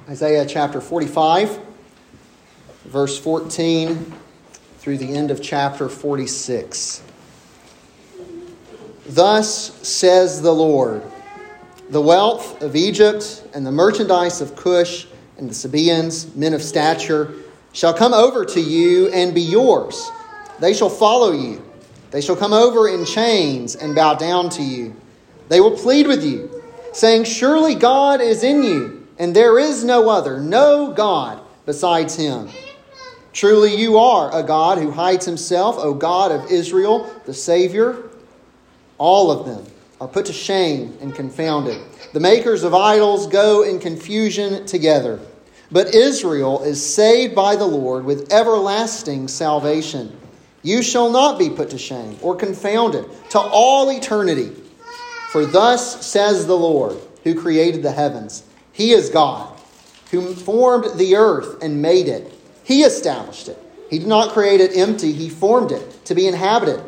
Isaiah chapter 45, verse 14 through the end of chapter 46. Thus says the Lord, the wealth of Egypt and the merchandise of Cush and the Sabaeans, men of stature, shall come over to you and be yours. They shall follow you. They shall come over in chains and bow down to you. They will plead with you, saying, surely God is in you, and there is no other, no God besides him. Truly you are a God who hides himself, O God of Israel, the Savior. All of them are put to shame and confounded. The makers of idols go in confusion together. But Israel is saved by the Lord with everlasting salvation. You shall not be put to shame or confounded to all eternity. For thus says the Lord, who created the heavens. He is God, who formed the earth and made it. He established it. He did not create it empty. He formed it to be inhabited.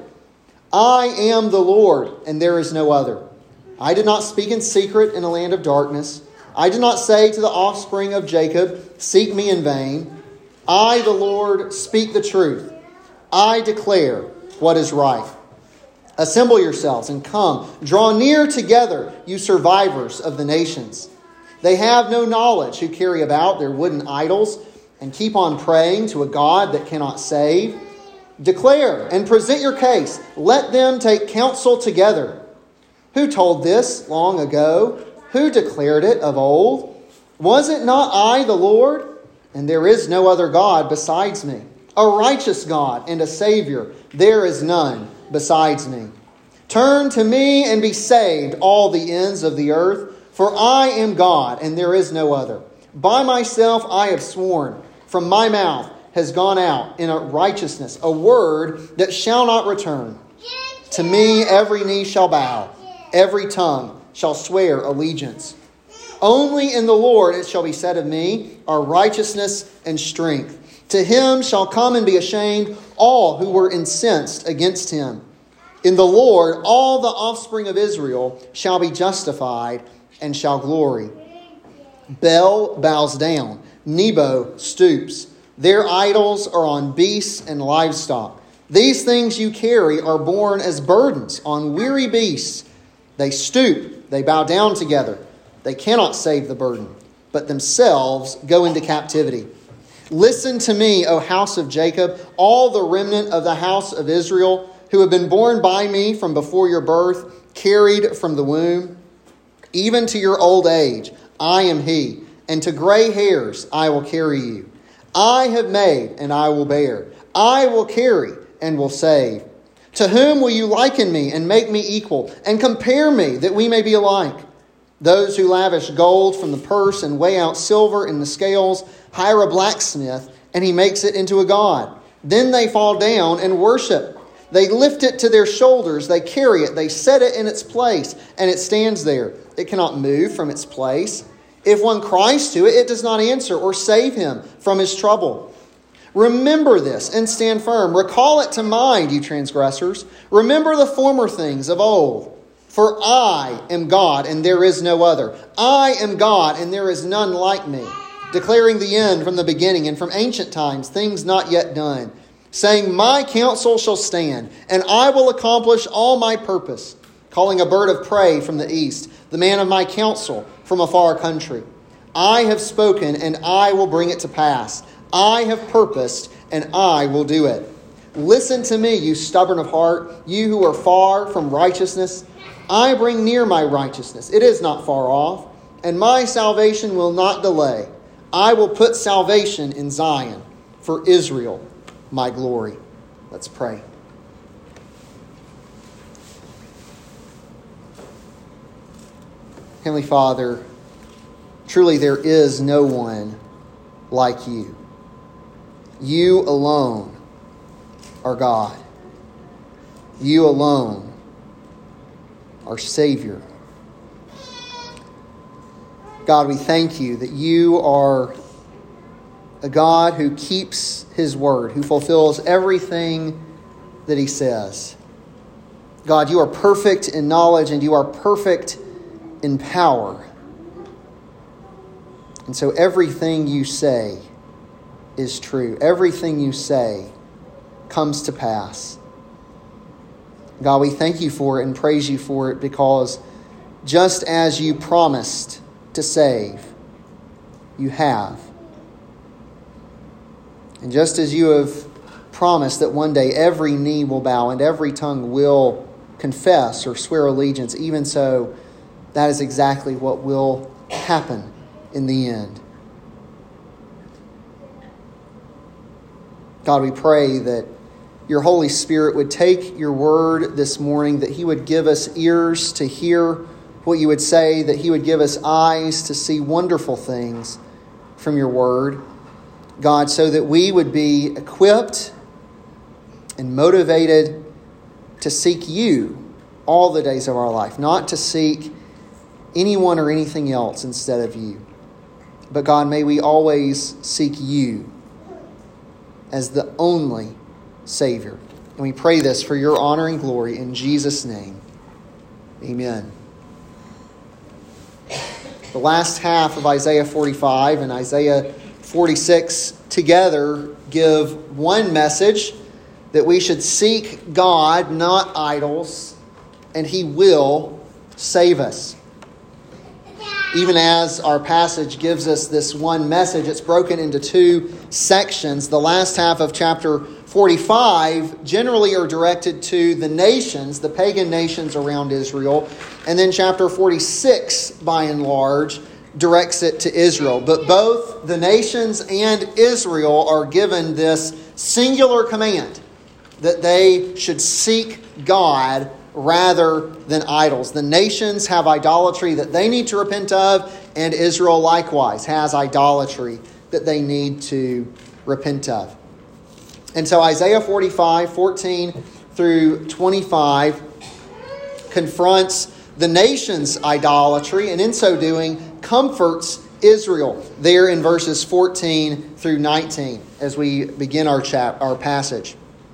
I am the Lord, and there is no other. I did not speak in secret in a land of darkness. I did not say to the offspring of Jacob, seek me in vain. I, the Lord, speak the truth. I declare what is right. Assemble yourselves and come. Draw near together, you survivors of the nations. They have no knowledge who carry about their wooden idols and keep on praying to a God that cannot save. Declare and present your case. Let them take counsel together. Who told this long ago? Who declared it of old? Was it not I, the Lord? And there is no other God besides me. A righteous God and a Savior. There is none besides me. Turn to me and be saved, all the ends of the earth. For I am God, and there is no other. By myself I have sworn. From my mouth has gone out in a righteousness, a word that shall not return. To me every knee shall bow, every tongue shall swear allegiance. Only in the Lord it shall be said of me, are righteousness and strength. To him shall come and be ashamed all who were incensed against him. In the Lord all the offspring of Israel shall be justified and shall glory. Bel bows down, Nebo stoops. Their idols are on beasts and livestock. These things you carry are borne as burdens on weary beasts. They stoop, they bow down together. They cannot save the burden, but themselves go into captivity. Listen to me, O house of Jacob, all the remnant of the house of Israel, who have been born by me from before your birth, carried from the womb. Even to your old age, I am he, and to gray hairs I will carry you. I have made, and I will bear. I will carry, and will save. To whom will you liken me, and make me equal, and compare me, that we may be alike? Those who lavish gold from the purse, and weigh out silver in the scales, hire a blacksmith, and he makes it into a god. Then they fall down and worship. They lift it to their shoulders, they carry it, they set it in its place, and it stands there. It cannot move from its place. If one cries to it, it does not answer or save him from his trouble. Remember this and stand firm. Recall it to mind, you transgressors. Remember the former things of old. For I am God, and there is no other. I am God, and there is none like me. Declaring the end from the beginning, and from ancient times, things not yet done. Saying, my counsel shall stand, and I will accomplish all my purpose. Calling a bird of prey from the east, the man of my counsel from a far country. I have spoken, and I will bring it to pass. I have purposed, and I will do it. Listen to me, you stubborn of heart, you who are far from righteousness. I bring near my righteousness. It is not far off, and my salvation will not delay. I will put salvation in Zion for Israel, my glory. Let's pray. Heavenly Father, truly there is no one like you. You alone are God. You alone are Savior. God, we thank you that you are a God who keeps his word, who fulfills everything that he says. God, you are perfect in knowledge and you are perfect in power. And so everything you say is true. Everything you say comes to pass. God, we thank you for it and praise you for it, because just as you promised to save, you have. And just as you have promised that one day every knee will bow and every tongue will confess or swear allegiance, even so, that is exactly what will happen in the end. God, we pray that your Holy Spirit would take your word this morning, that he would give us ears to hear what you would say, that he would give us eyes to see wonderful things from your word, God, so that we would be equipped and motivated to seek you all the days of our life, not to seek anyone or anything else instead of you. But God, may we always seek you as the only Savior. And we pray this for your honor and glory in Jesus' name. Amen. The last half of Isaiah 45 and Isaiah 46 together give one message, that we should seek God, not idols, and he will save us. Even as our passage gives us this one message, it's broken into two sections. The last half of chapter 45 generally are directed to the nations, the pagan nations around Israel. And then chapter 46, by and large, directs it to Israel. But both the nations and Israel are given this singular command that they should seek God rather than idols. The nations have idolatry that they need to repent of, and Israel likewise has idolatry that they need to repent of. And so Isaiah 45, 14 through 25 confronts the nation's idolatry, and in so doing comforts Israel there in verses 14 through 19 as we begin our passage.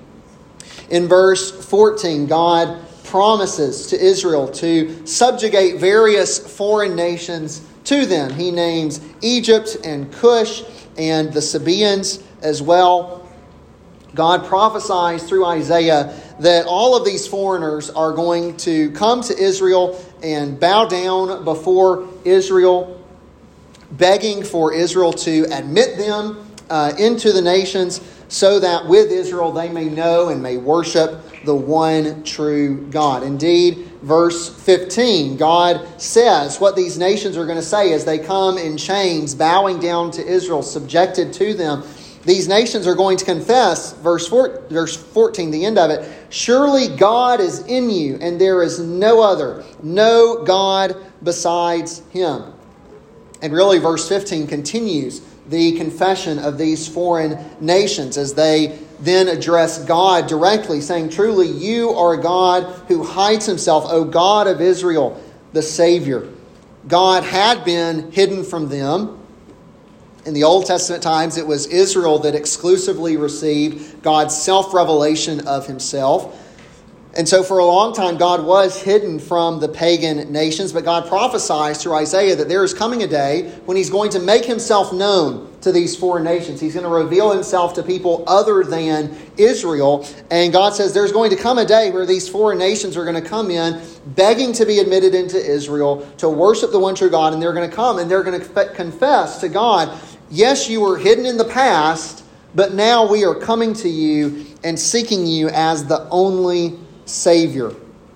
In verse 14, God promises to Israel to subjugate various foreign nations to them. He names Egypt and Cush and the Sabaeans as well. God prophesies through Isaiah that all of these foreigners are going to come to Israel and bow down before Israel, begging for Israel to admit them into the nations, so that with Israel they may know and may worship the one true God. Indeed, verse 15, God says what these nations are going to say as they come in chains, bowing down to Israel, subjected to them. These nations are going to confess, verse 14, the end of it, surely God is in you, and there is no other, no God besides him. And really, verse 15 continues the confession of these foreign nations as they then address God directly, saying, truly, you are a God who hides himself, O God of Israel, the Savior. God had been hidden from them. In the Old Testament times, it was Israel that exclusively received God's self-revelation of himself. And so for a long time, God was hidden from the pagan nations, but God prophesies through Isaiah that there is coming a day when he's going to make himself known to these foreign nations. He's going to reveal himself to people other than Israel. And God says there's going to come a day where these foreign nations are going to come in begging to be admitted into Israel to worship the one true God. And they're going to come and they're going to confess to God, yes, you were hidden in the past, but now we are coming to you and seeking you as the only Savior.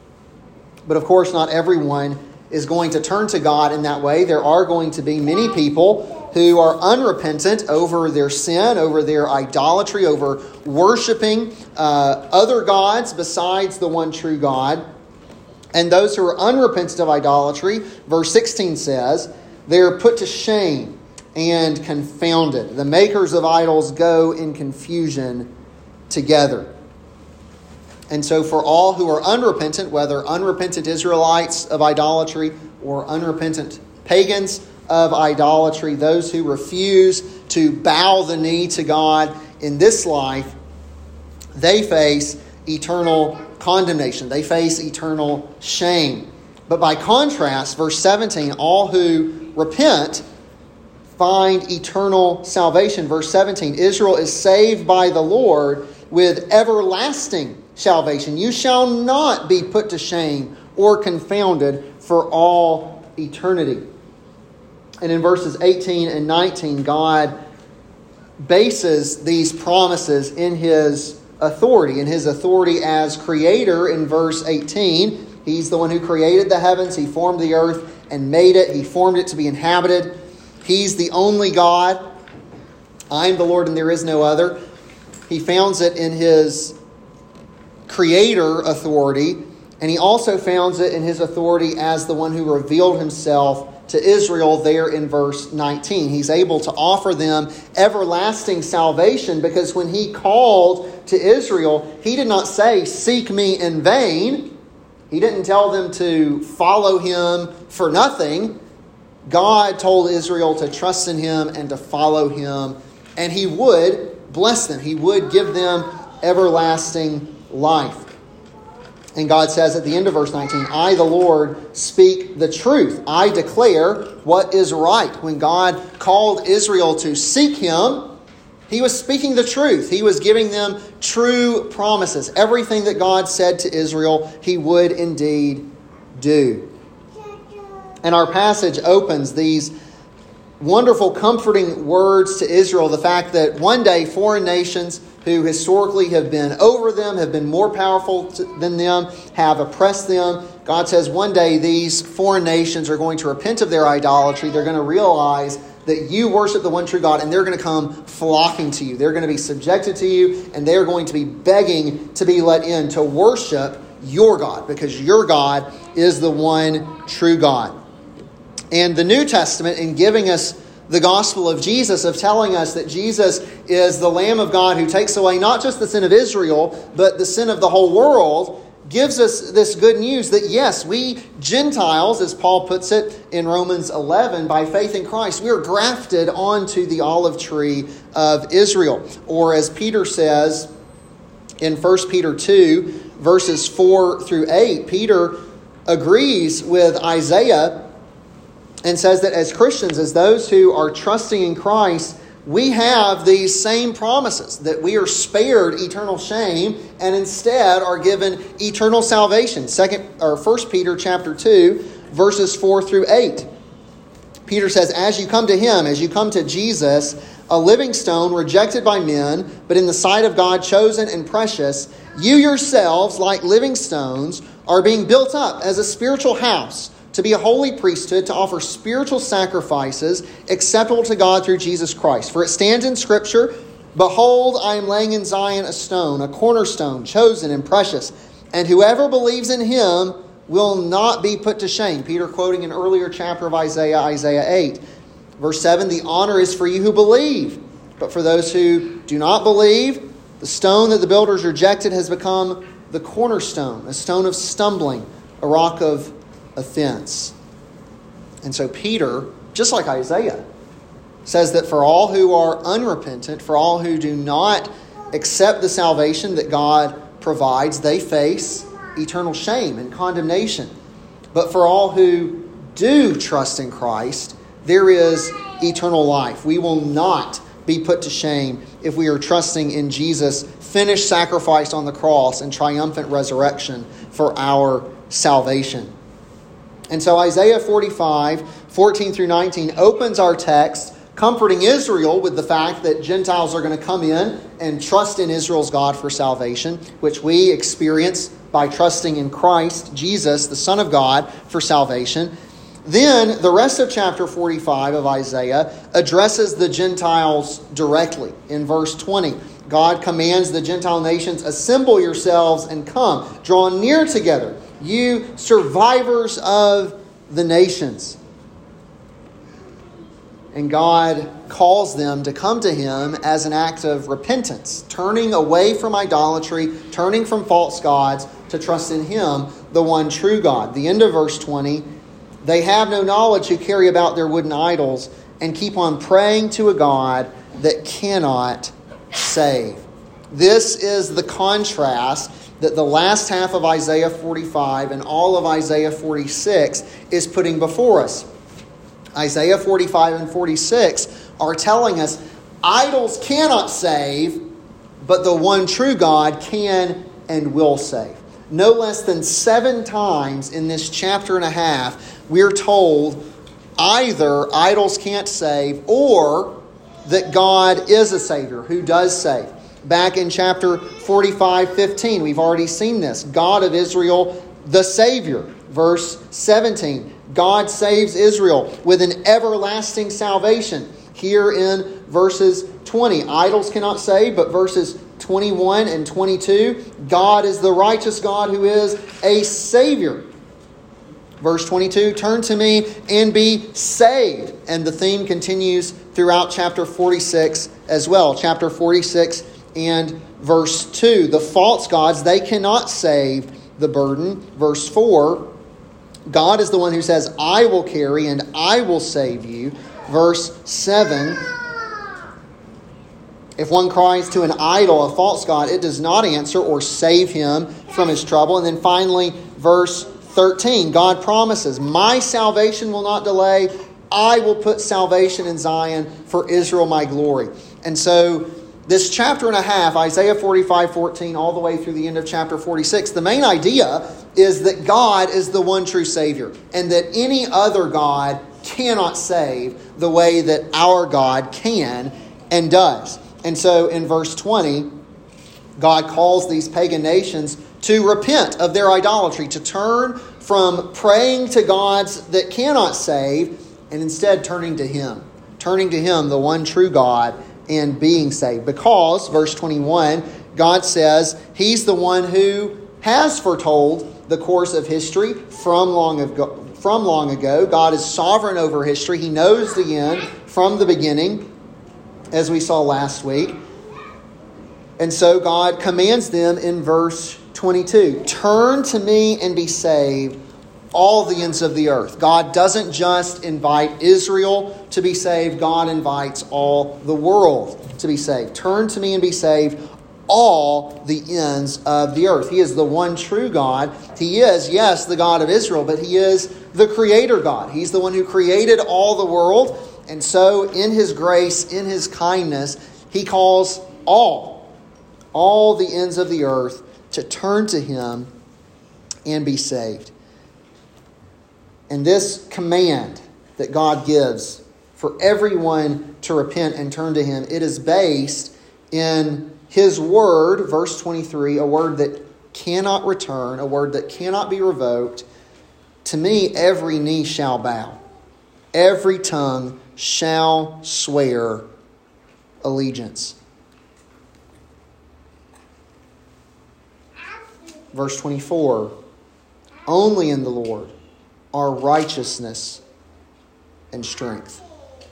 But of course, not everyone is going to turn to God in that way. There are going to be many people who are unrepentant over their sin, over their idolatry, over worshiping other gods besides the one true God. And those who are unrepentant of idolatry, verse 16 says, they are put to shame and confounded. The makers of idols go in confusion together. And so for all who are unrepentant, whether unrepentant Israelites of idolatry or unrepentant pagans of idolatry, those who refuse to bow the knee to God in this life, they face eternal condemnation. They face eternal shame. But by contrast, verse 17, all who repent find eternal salvation. Verse 17, Israel is saved by the Lord with everlasting salvation. You shall not be put to shame or confounded for all eternity. And in verses 18 and 19, God bases these promises in His authority. In His authority as Creator in verse 18. He's the one who created the heavens. He formed the earth and made it. He formed it to be inhabited. He's the only God. I am the Lord and there is no other. He founds it in His Creator authority. And He also founds it in His authority as the one who revealed Himself to Israel there in verse 19. He's able to offer them everlasting salvation because when He called to Israel, He did not say, "Seek me in vain." He didn't tell them to follow Him for nothing. God told Israel to trust in Him and to follow Him, and He would bless them. He would give them everlasting life. And God says at the end of verse 19, "I, the Lord, speak the truth. I declare what is right." When God called Israel to seek Him, He was speaking the truth. He was giving them true promises. Everything that God said to Israel, He would indeed do. And our passage opens these wonderful, comforting words to Israel. The fact that one day foreign nations who historically have been over them, have been more powerful than them, have oppressed them. God says one day these foreign nations are going to repent of their idolatry. They're going to realize that you worship the one true God, and they're going to come flocking to you. They're going to be subjected to you, and they're going to be begging to be let in to worship your God, because your God is the one true God. And the New Testament, in giving us the gospel of Jesus, of telling us that Jesus is the Lamb of God who takes away not just the sin of Israel, but the sin of the whole world, gives us this good news that yes, we Gentiles, as Paul puts it in Romans 11, by faith in Christ, we are grafted onto the olive tree of Israel. Or as Peter says in 1 Peter 2, verses 4 through 8, Peter agrees with Isaiah and says that as Christians, as those who are trusting in Christ, we have these same promises, that we are spared eternal shame and instead are given eternal salvation. 1 Peter chapter 2, verses 4 through 8. Peter says, "As you come to Him, as you come to Jesus, a living stone rejected by men, but in the sight of God chosen and precious, you yourselves, like living stones, are being built up as a spiritual house, to be a holy priesthood, to offer spiritual sacrifices acceptable to God through Jesus Christ. For it stands in Scripture, 'Behold, I am laying in Zion a stone, a cornerstone, chosen and precious, and whoever believes in Him will not be put to shame.'" Peter quoting an earlier chapter of Isaiah, Isaiah 8. Verse 7, "The honor is for you who believe, but for those who do not believe, the stone that the builders rejected has become the cornerstone, a stone of stumbling, a rock of offense." And so Peter, just like Isaiah, says that for all who are unrepentant, for all who do not accept the salvation that God provides, they face eternal shame and condemnation. But for all who do trust in Christ, there is eternal life. We will not be put to shame if we are trusting in Jesus' finished sacrifice on the cross and triumphant resurrection for our salvation. And so Isaiah 45, 14 through 19 opens our text, comforting Israel with the fact that Gentiles are going to come in and trust in Israel's God for salvation, which we experience by trusting in Christ, Jesus, the Son of God, for salvation. Then the rest of chapter 45 of Isaiah addresses the Gentiles directly. In verse 20, God commands the Gentile nations, "Assemble yourselves and come, draw near together, you survivors of the nations." And God calls them to come to Him as an act of repentance, turning away from idolatry, turning from false gods to trust in Him, the one true God. The end of verse 20, "They have no knowledge who carry about their wooden idols and keep on praying to a God that cannot save." This is the contrast that the last half of Isaiah 45 and all of Isaiah 46 is putting before us. Isaiah 45 and 46 are telling us idols cannot save, but the one true God can and will save. No less than 7 times in this chapter and a half, we're told either idols can't save or that God is a Savior who does save. Back in chapter 45:15, we've already seen this. God of Israel, the Savior. Verse 17, God saves Israel with an everlasting salvation. Here in verses 20, idols cannot save, but verses 21 and 22, God is the righteous God who is a Savior. Verse 22, turn to me and be saved. And the theme continues throughout chapter 46 as well. Chapter 46 and verse 2, the false gods, they cannot save the burden. Verse 4, God is the one who says, I will carry and I will save you. Verse 7, if one cries to an idol, a false god, it does not answer or save him from his trouble. And then finally, verse 13, God promises, my salvation will not delay. I will put salvation in Zion for Israel, my glory. And so this chapter and a half, Isaiah 45:14, all the way through the end of chapter 46, the main idea is that God is the one true Savior and that any other God cannot save the way that our God can and does. And so in verse 20, God calls these pagan nations to repent of their idolatry, to turn from praying to gods that cannot save and instead turning to Him, the one true God, and being saved. Because, verse 21, God says He's the one who has foretold the course of history from long ago. God is sovereign over history. He knows the end from the beginning, as we saw last week. And so God commands them in verse 22, turn to me and be saved, all the ends of the earth. God doesn't just invite Israel to be saved. God invites all the world to be saved. Turn to me and be saved, all the ends of the earth. He is the one true God. He is, yes, the God of Israel, but He is the Creator God. He's the one who created all the world. And so in His grace, in His kindness, He calls all the ends of the earth to turn to Him and be saved. And this command that God gives for everyone to repent and turn to Him, it is based in His word, verse 23, a word that cannot return, a word that cannot be revoked. To me, every knee shall bow. Every tongue shall swear allegiance. Verse 24, only in the Lord are righteousness and strength.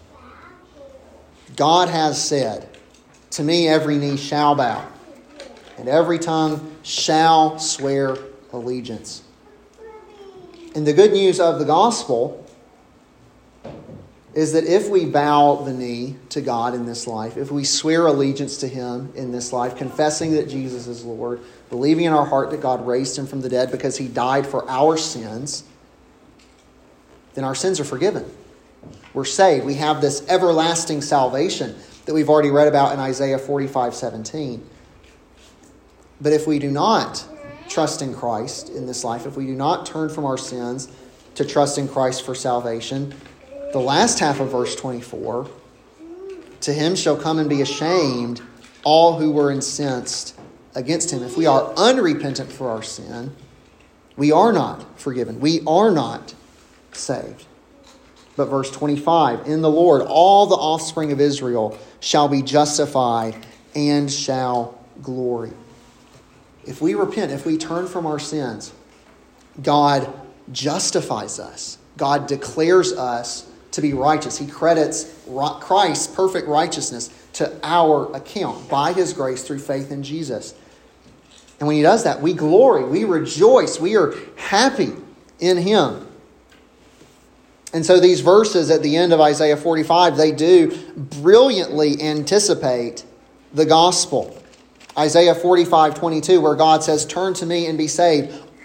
God has said, to me every knee shall bow, and every tongue shall swear allegiance. And the good news of the gospel is that if we bow the knee to God in this life, if we swear allegiance to Him in this life, confessing that Jesus is Lord, believing in our heart that God raised Him from the dead because He died for our sins, then our sins are forgiven. We're saved. We have this everlasting salvation that we've already read about in Isaiah 45:17. But if we do not trust in Christ in this life, if we do not turn from our sins to trust in Christ for salvation, the last half of verse 24, to Him shall come and be ashamed all who were incensed against Him. If we are unrepentant for our sin, we are not forgiven. We are not saved. But verse 25, in the Lord all the offspring of Israel shall be justified and shall glory. If we repent, if we turn from our sins, God justifies us. God declares us to be righteous. He credits Christ's perfect righteousness to our account by His grace through faith in Jesus. And when He does that, we glory, we rejoice, we are happy in Him. And so these verses at the end of Isaiah 45, they do brilliantly anticipate the gospel. Isaiah 45:22, where God says, turn to me and be saved,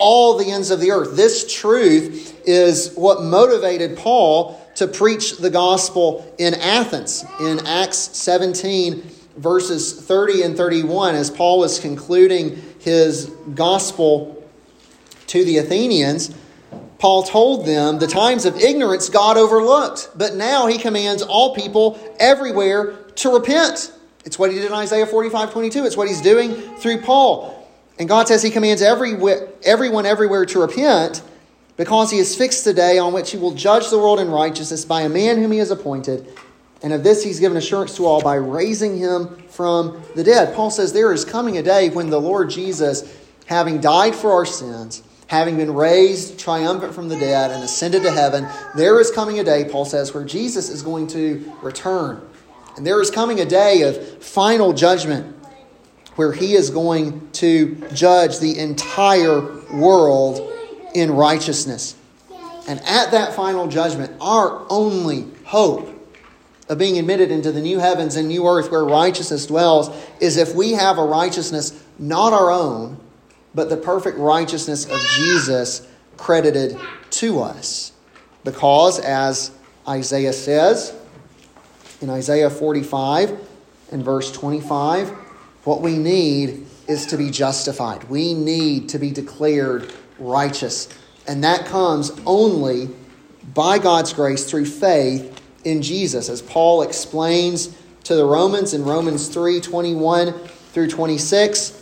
all the ends of the earth. This truth is what motivated Paul to preach the gospel in Athens. In Acts 17, verses 30 and 31, as Paul was concluding his gospel to the Athenians, Paul told them the times of ignorance God overlooked, but now he commands all people everywhere to repent. It's what he did in Isaiah 45:22. It's what he's doing through Paul. And God says he commands everyone everywhere to repent because he has fixed the day on which he will judge the world in righteousness by a man whom he has appointed. And of this he's given assurance to all by raising him from the dead. Paul says there is coming a day when the Lord Jesus, having died for our sins, having been raised triumphant from the dead and ascended to heaven, there is coming a day, Paul says, where Jesus is going to return. And there is coming a day of final judgment where he is going to judge the entire world in righteousness. And at that final judgment, our only hope of being admitted into the new heavens and new earth where righteousness dwells is if we have a righteousness not our own, but the perfect righteousness of Jesus credited to us. Because, as Isaiah says in Isaiah 45 and verse 25, what we need is to be justified. We need to be declared righteous. And that comes only by God's grace through faith in Jesus. As Paul explains to the Romans in Romans 3:21 through 26,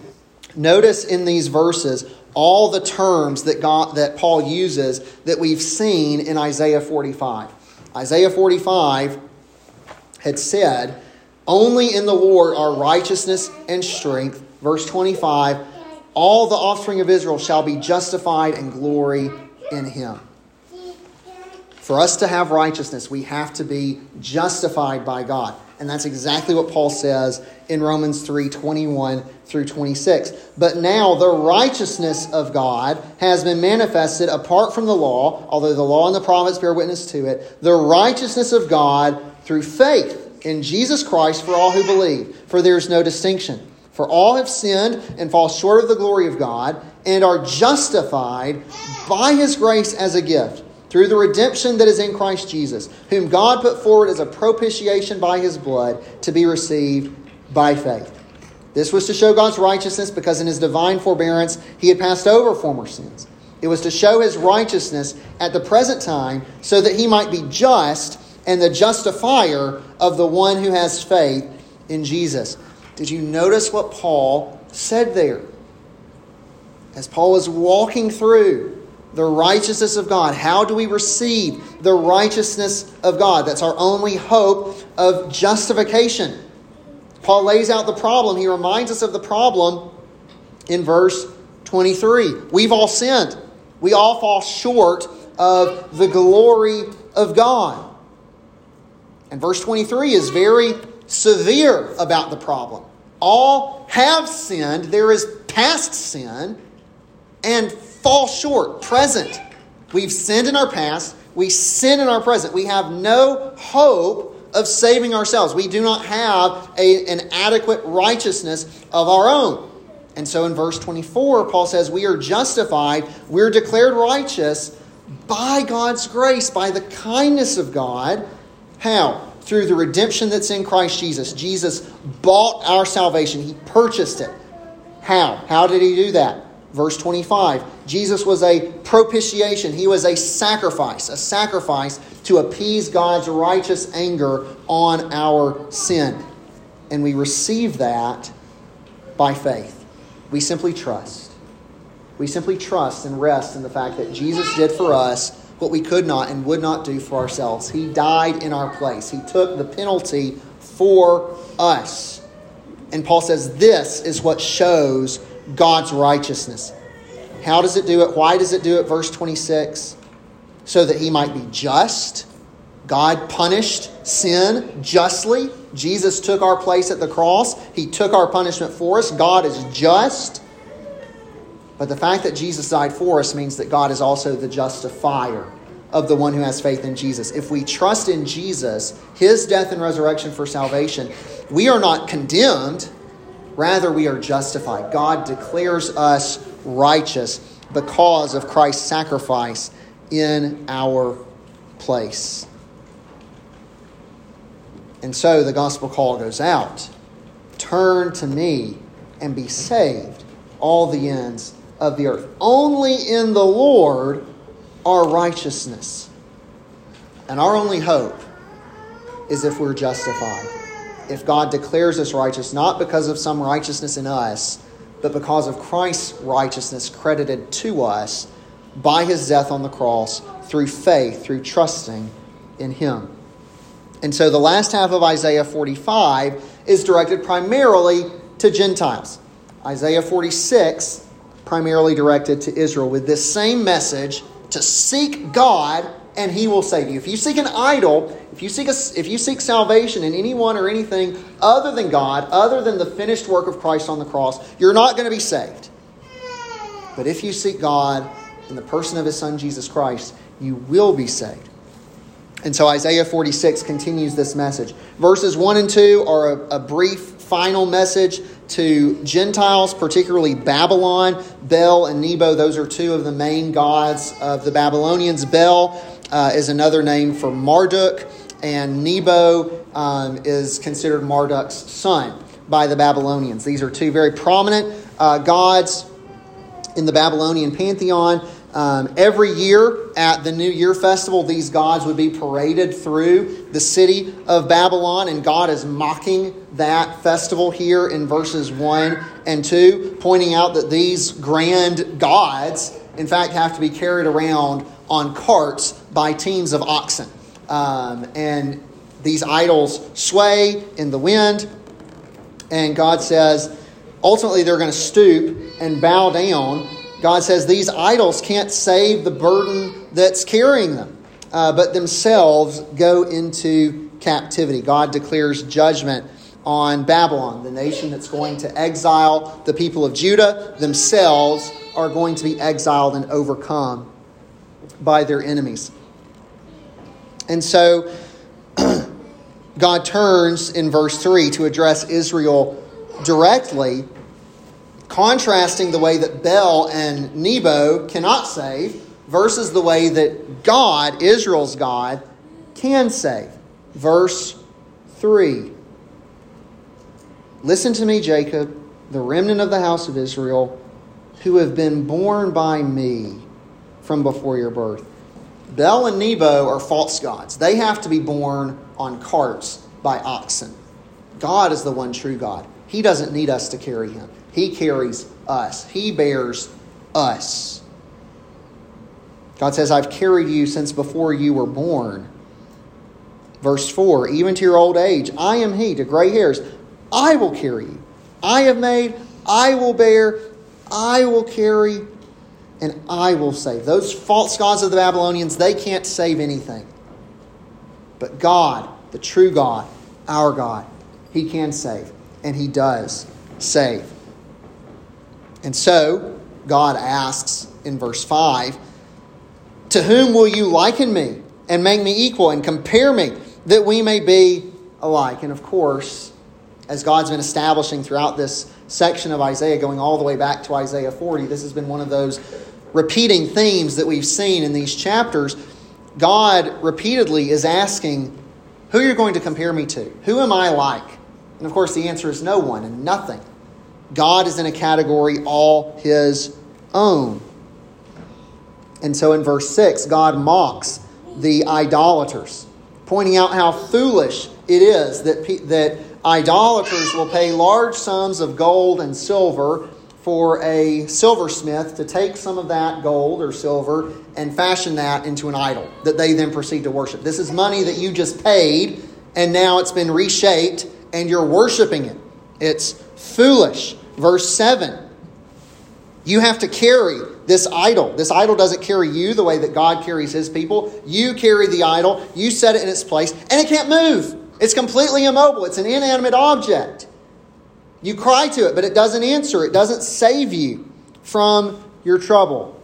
notice in these verses all the terms that Paul uses that we've seen in Isaiah 45. Isaiah 45 had said, only in the Lord are righteousness and strength. Verse 25, all the offspring of Israel shall be justified and glory in him. For us to have righteousness, we have to be justified by God. And that's exactly what Paul says in Romans 3:21 through 26. But now the righteousness of God has been manifested apart from the law, although the law and the prophets bear witness to it, the righteousness of God through faith in Jesus Christ for all who believe. For there is no distinction. For all have sinned and fall short of the glory of God and are justified by his grace as a gift through the redemption that is in Christ Jesus, whom God put forward as a propitiation by his blood to be received by faith. This was to show God's righteousness because in his divine forbearance he had passed over former sins. It was to show his righteousness at the present time so that he might be just and the justifier of the one who has faith in Jesus. Did you notice what Paul said there? As Paul was walking through the righteousness of God, how do we receive the righteousness of God? That's our only hope of justification. Paul lays out the problem. He reminds us of the problem in verse 23. We've all sinned. We all fall short of the glory of God. And verse 23 is very severe about the problem. All have sinned. There is past sin and fall short, present. We've sinned in our past. We sin in our present. We have no hope of saving ourselves. We do not have an adequate righteousness of our own. And so in verse 24, Paul says we are justified. We're declared righteous by God's grace, by the kindness of God. How? Through the redemption that's in Christ Jesus. Jesus bought our salvation. He purchased it. How? How did he do that? Verse 25. Jesus was a propitiation. He was a sacrifice to appease God's righteous anger on our sin. And we receive that by faith. We simply trust. We simply trust and rest in the fact that Jesus did for us what we could not and would not do for ourselves. He died in our place. He took the penalty for us. And Paul says this is what shows God's righteousness. How does it do it? Why does it do it? Verse 26. So that he might be just. God punished sin justly. Jesus took our place at the cross. He took our punishment for us. God is just. But the fact that Jesus died for us means that God is also the justifier of the one who has faith in Jesus. If we trust in Jesus, his death and resurrection for salvation, we are not condemned. Rather, we are justified. God declares us righteous because of Christ's sacrifice in our place. And so the gospel call goes out. Turn to me and be saved, all the ends of the earth. Only in the Lord are righteousness. And our only hope is if we're justified. If God declares us righteous, not because of some righteousness in us, but because of Christ's righteousness credited to us by his death on the cross through faith, through trusting in him. And so the last half of Isaiah 45 is directed primarily to Gentiles. Isaiah 46 primarily directed to Israel with this same message to seek God and he will save you. If you seek an idol, if you seek salvation in anyone or anything other than God, other than the finished work of Christ on the cross, you're not going to be saved. But if you seek God in the person of his Son Jesus Christ, you will be saved. And so Isaiah 46 continues this message. Verses 1 and 2 are a brief final message to Gentiles, particularly Babylon. Bel and Nebo, those are two of the main gods of the Babylonians. Bel is another name for Marduk, and Nebo is considered Marduk's son by the Babylonians. These are two very prominent gods in the Babylonian pantheon. Every year at the New Year festival, these gods would be paraded through the city of Babylon, and God is mocking that festival here in verses 1 and 2, pointing out that these grand gods, in fact, have to be carried around on carts by teams of oxen. And these idols sway in the wind, and God says, ultimately they're going to stoop and bow down. God says these idols can't save the burden that's carrying them, but themselves go into captivity. God declares judgment on Babylon, the nation that's going to exile the people of Judah. Themselves are going to be exiled and overcome by their enemies. And so God turns in verse 3 to address Israel directly, contrasting the way that Bel and Nebo cannot save versus the way that God, Israel's God, can save. Verse 3. Listen to me, Jacob, the remnant of the house of Israel, who have been born by me from before your birth. Bel and Nebo are false gods. They have to be born on carts by oxen. God is the one true God. He doesn't need us to carry him. He carries us. He bears us. God says, I've carried you since before you were born. Verse 4, even to your old age, I am he, to gray hairs, I will carry you. I have made, I will bear, I will carry, and I will save. Those false gods of the Babylonians, they can't save anything. But God, the true God, our God, he can save. And he does save. And so, God asks in verse 5, to whom will you liken me and make me equal and compare me that we may be alike? And of course, as God's been establishing throughout this section of Isaiah, going all the way back to Isaiah 40, this has been one of those repeating themes that we've seen in these chapters. God repeatedly is asking, who are you going to compare me to? Who am I like? And of course, the answer is no one and nothing. God is in a category all his own. And so in verse 6, God mocks the idolaters, pointing out how foolish it is that idolaters will pay large sums of gold and silver for a silversmith to take some of that gold or silver and fashion that into an idol that they then proceed to worship. This is money that you just paid, and now it's been reshaped and you're worshiping it. It's foolish. Verse 7. You have to carry this idol. This idol doesn't carry you the way that God carries his people. You carry the idol. You set it in its place. And it can't move. It's completely immobile. It's an inanimate object. You cry to it, but it doesn't answer. It doesn't save you from your trouble.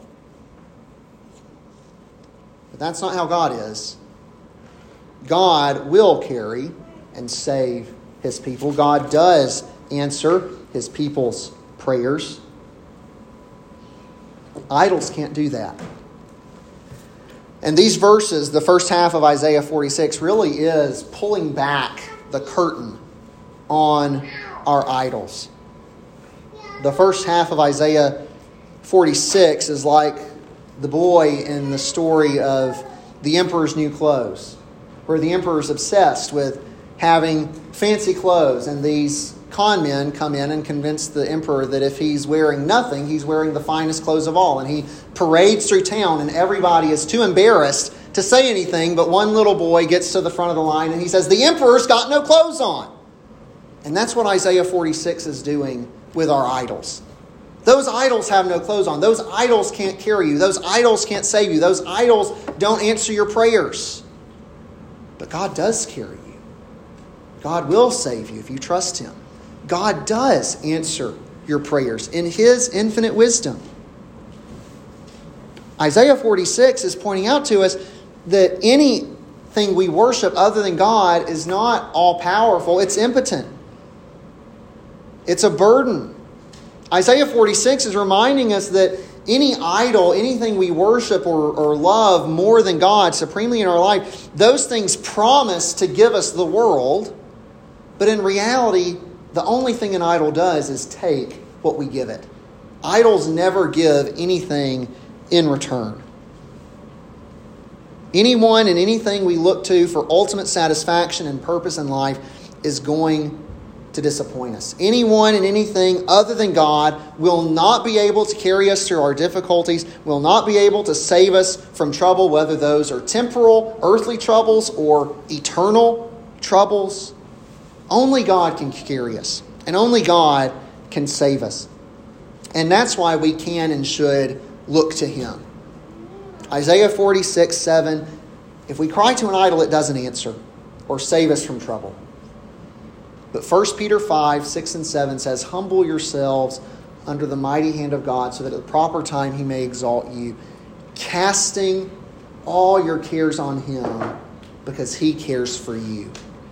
But that's not how God is. God will carry and save his people. God does answer his people's prayers. Idols can't do that. And these verses, the first half of Isaiah 46, really is pulling back the curtain on our idols. The first half of Isaiah 46 is like the boy in the story of the emperor's new clothes, where the emperor is obsessed with having fancy clothes, and these con men come in and convince the emperor that if he's wearing nothing, he's wearing the finest clothes of all. And he parades through town, and everybody is too embarrassed to say anything, but one little boy gets to the front of the line and he says, "The emperor's got no clothes on." And that's what Isaiah 46 is doing with our idols. Those idols have no clothes on. Those idols can't carry you. Those idols can't save you. Those idols don't answer your prayers. But God does carry you. God will save you if you trust Him. God does answer your prayers in His infinite wisdom. Isaiah 46 is pointing out to us that anything we worship other than God is not all-powerful. It's impotent. It's a burden. Isaiah 46 is reminding us that any idol, anything we worship or love more than God supremely in our life, those things promise to give us the world, but in reality, the only thing an idol does is take what we give it. Idols never give anything in return. Anyone and anything we look to for ultimate satisfaction and purpose in life is going to disappoint us. Anyone and anything other than God will not be able to carry us through our difficulties, will not be able to save us from trouble, whether those are temporal, earthly troubles, or eternal troubles. Only God can carry us, and only God can save us. And that's why we can and should look to Him. Isaiah 46:7, if we cry to an idol, it doesn't answer or save us from trouble. But 1 Peter 5:6 and 7 says, "Humble yourselves under the mighty hand of God, so that at the proper time He may exalt you, casting all your cares on Him, because He cares for you."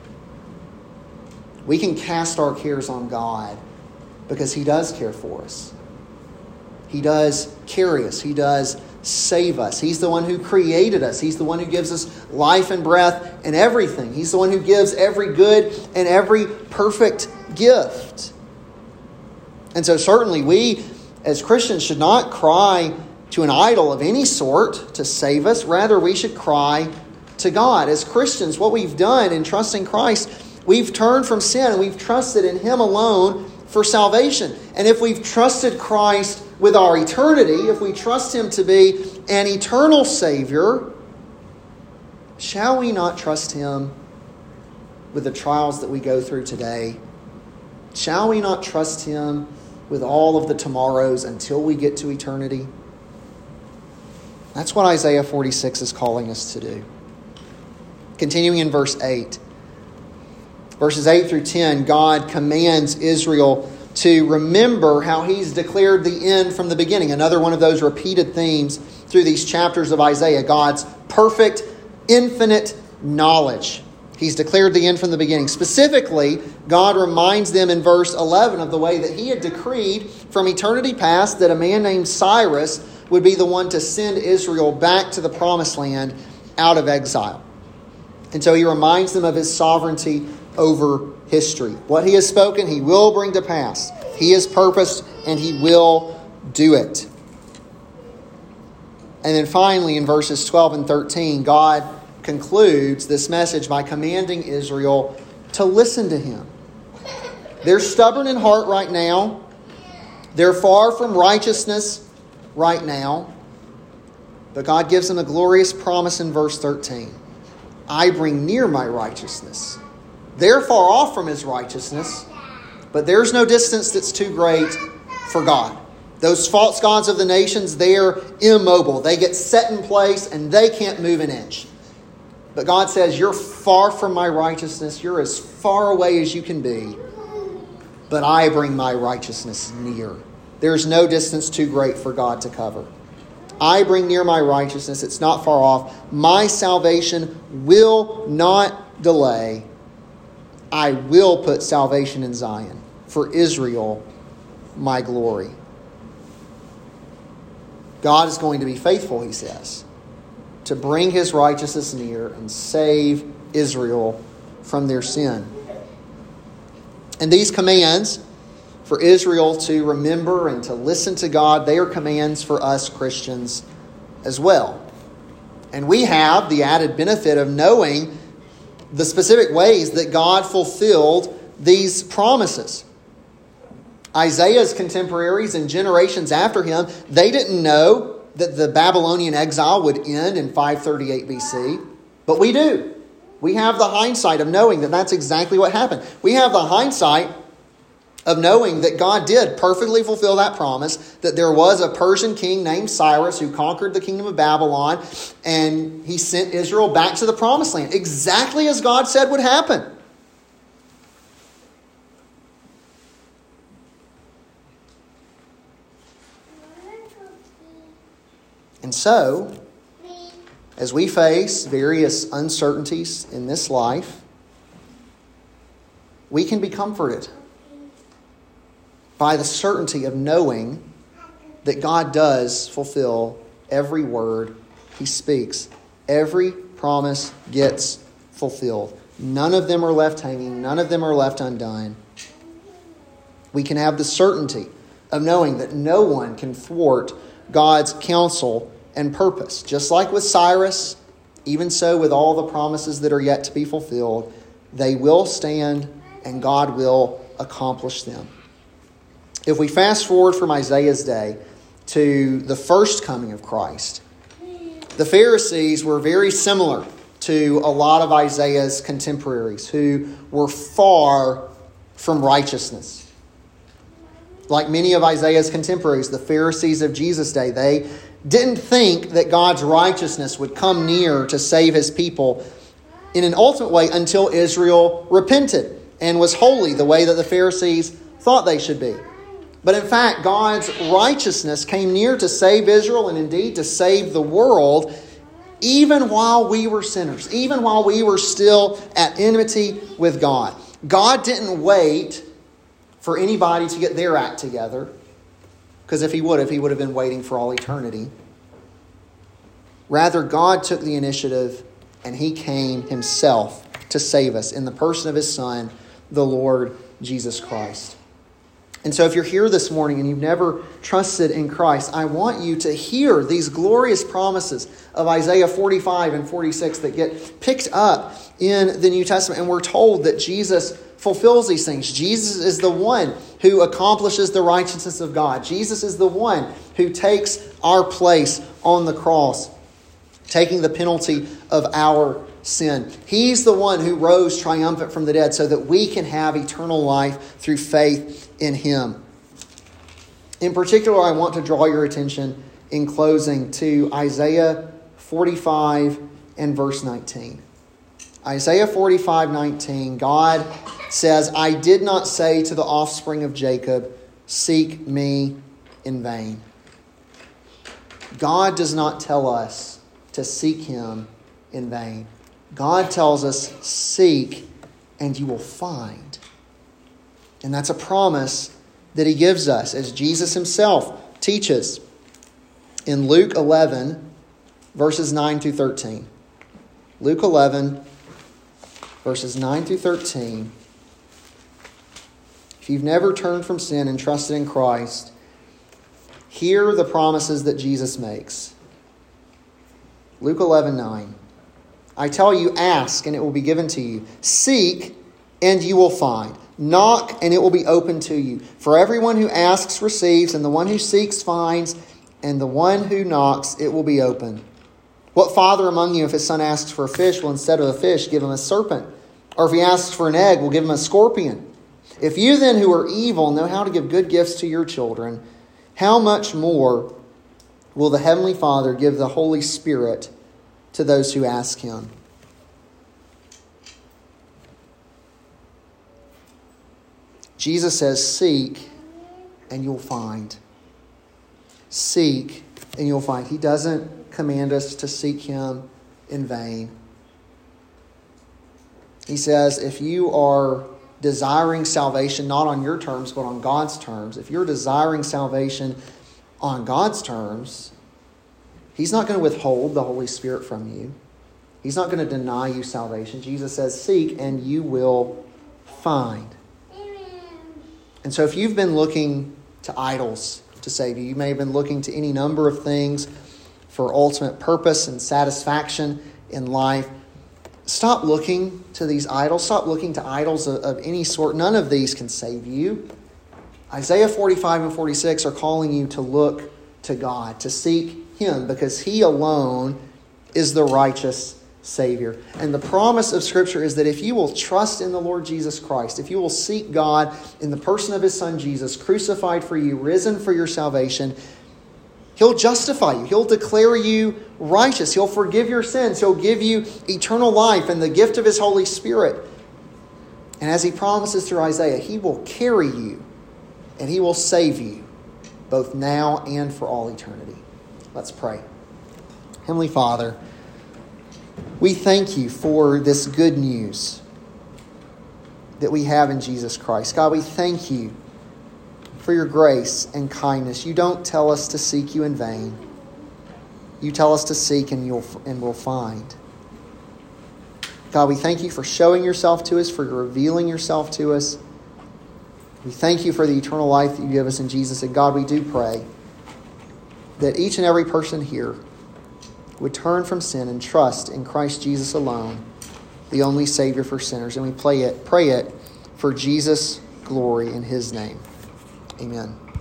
We can cast our cares on God because He does care for us. He does carry us. He does save us. He's the one who created us. He's the one who gives us life and breath and everything. He's the one who gives every good and every perfect gift. And so certainly we as Christians should not cry to an idol of any sort to save us. Rather, we should cry to God. As Christians, what we've done in trusting Christ, we've turned from sin and we've trusted in Him alone for salvation. And if we've trusted Christ with our eternity, if we trust Him to be an eternal Savior, shall we not trust Him with the trials that we go through today? Shall we not trust Him with all of the tomorrows until we get to eternity? That's what Isaiah 46 is calling us to do. Continuing in verse 8. Verses 8 through 10, God commands Israel to remember how He's declared the end from the beginning. Another one of those repeated themes through these chapters of Isaiah, God's perfect, infinite knowledge. He's declared the end from the beginning. Specifically, God reminds them in verse 11 of the way that He had decreed from eternity past that a man named Cyrus would be the one to send Israel back to the promised land out of exile. And so He reminds them of His sovereignty over history. What He has spoken, He will bring to pass. He has purposed, and He will do it. And then finally, in verses 12 and 13, God concludes this message by commanding Israel to listen to Him. They're stubborn in heart right now. They're far from righteousness right now. But God gives them a glorious promise in verse 13. I bring near my righteousness. They're far off from His righteousness, but there's no distance that's too great for God. Those false gods of the nations, they're immobile. They get set in place and they can't move an inch. But God says, you're far from my righteousness. You're as far away as you can be. But I bring my righteousness near. There's no distance too great for God to cover. I bring near my righteousness. It's not far off. My salvation will not delay. I will put salvation in Zion, for Israel, my glory. God is going to be faithful, he says, to bring his righteousness near and save Israel from their sin. And these commands for Israel to remember and to listen to God, they are commands for us Christians as well. And we have the added benefit of knowing the specific ways that God fulfilled these promises. Isaiah's contemporaries and generations after him, they didn't know that the Babylonian exile would end in 538 BC, but we do. We have the hindsight of knowing that that's exactly what happened. We have the hindsight of knowing that God did perfectly fulfill that promise, that there was a Persian king named Cyrus who conquered the kingdom of Babylon, and he sent Israel back to the promised land, exactly as God said would happen. And so, as we face various uncertainties in this life, we can be comforted by the certainty of knowing that God does fulfill every word he speaks. Every promise gets fulfilled. None of them are left hanging. None of them are left undone. We can have the certainty of knowing that no one can thwart God's counsel and purpose. Just like with Cyrus, even so with all the promises that are yet to be fulfilled, they will stand and God will accomplish them. If we fast forward from Isaiah's day to the first coming of Christ, the Pharisees were very similar to a lot of Isaiah's contemporaries who were far from righteousness. Like many of Isaiah's contemporaries, the Pharisees of Jesus' day, they didn't think that God's righteousness would come near to save his people in an ultimate way until Israel repented and was holy the way that the Pharisees thought they should be. But in fact, God's righteousness came near to save Israel and indeed to save the world even while we were sinners, even while we were still at enmity with God. God didn't wait for anybody to get their act together, because if he would have been waiting for all eternity. Rather, God took the initiative and he came himself to save us in the person of his Son, the Lord Jesus Christ. And so if you're here this morning and you've never trusted in Christ, I want you to hear these glorious promises of Isaiah 45 and 46 that get picked up in the New Testament. And we're told that Jesus fulfills these things. Jesus is the one who accomplishes the righteousness of God. Jesus is the one who takes our place on the cross, taking the penalty of our sin. He's the one who rose triumphant from the dead so that we can have eternal life through faith in him. In particular, I want to draw your attention in closing to Isaiah 45 and verse 19. Isaiah 45:19, God says, I did not say to the offspring of Jacob, seek me in vain. God does not tell us to seek him in vain. God tells us, seek and you will find. And that's a promise that he gives us, as Jesus himself teaches in Luke 11, verses 9 through 13. Luke 11, verses 9 through 13. If you've never turned from sin and trusted in Christ, hear the promises that Jesus makes. Luke 11:9. I tell you, ask and it will be given to you. Seek and you will find. Knock and it will be opened to you. For everyone who asks receives, and the one who seeks finds, and the one who knocks it will be opened. What father among you, if his son asks for a fish, will instead of a fish give him a serpent? Or if he asks for an egg, will give him a scorpion? If you then who are evil know how to give good gifts to your children, how much more will the Heavenly Father give the Holy Spirit to those who ask him? Jesus says, seek and you'll find. Seek and you'll find. He doesn't command us to seek him in vain. He says, if you are desiring salvation, not on your terms, but on God's terms, if you're desiring salvation on God's terms, He's not going to withhold the Holy Spirit from you. He's not going to deny you salvation. Jesus says, seek and you will find. And so if you've been looking to idols to save you, you may have been looking to any number of things for ultimate purpose and satisfaction in life. Stop looking to these idols. Stop looking to idols of any sort. None of these can save you. Isaiah 45 and 46 are calling you to look to God, to seek Him, because He alone is the righteous Savior. And the promise of Scripture is that if you will trust in the Lord Jesus Christ, if you will seek God in the person of His Son Jesus, crucified for you, risen for your salvation, He'll justify you. He'll declare you righteous. He'll forgive your sins. He'll give you eternal life and the gift of His Holy Spirit. And as He promises through Isaiah, He will carry you and He will save you, both now and for all eternity. Let's pray. Heavenly Father, we thank You for this good news that we have in Jesus Christ. God, we thank You for Your grace and kindness. You don't tell us to seek You in vain. You tell us to seek and we'll find. God, we thank You for showing Yourself to us, for revealing Yourself to us. We thank You for the eternal life that You give us in Jesus. And God, we do pray that each and every person here would turn from sin and trust in Christ Jesus alone, the only Savior for sinners. And we pray it for Jesus' glory in His name. Amen.